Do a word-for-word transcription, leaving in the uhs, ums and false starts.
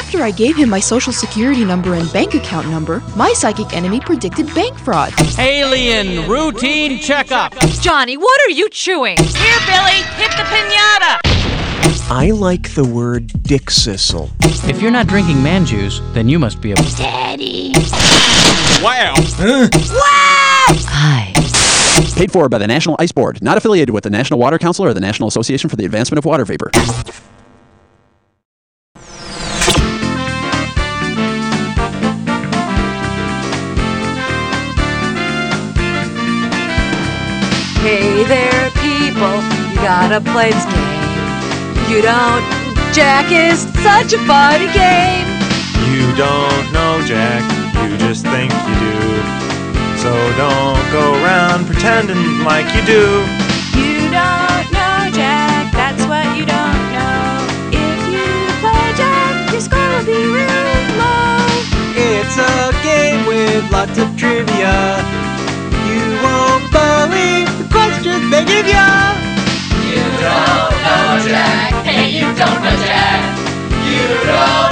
after I gave him my social security number and bank account number, my psychic enemy predicted bank fraud. Alien routine checkup. Johnny, what are you chewing? Here, Billy, hit the pinata. I like the word dick sissle. If you're not drinking man juice, then you must be a... Daddy. Wow. Uh. Wow! Hi. Paid for by the National Ice Board. Not affiliated with the National Water Council or the National Association for the Advancement of Water Vapor. Hey there, people. You gotta play this game. You don't. Jack is such a funny game. You don't know Jack. You just think you do. So don't go around pretending like you do. You don't know Jack, that's what you don't know. If you play Jack, your score will be real low. It's a game with lots of trivia. You won't believe the questions they give ya. You don't know Jack, hey, you don't know Jack. You don't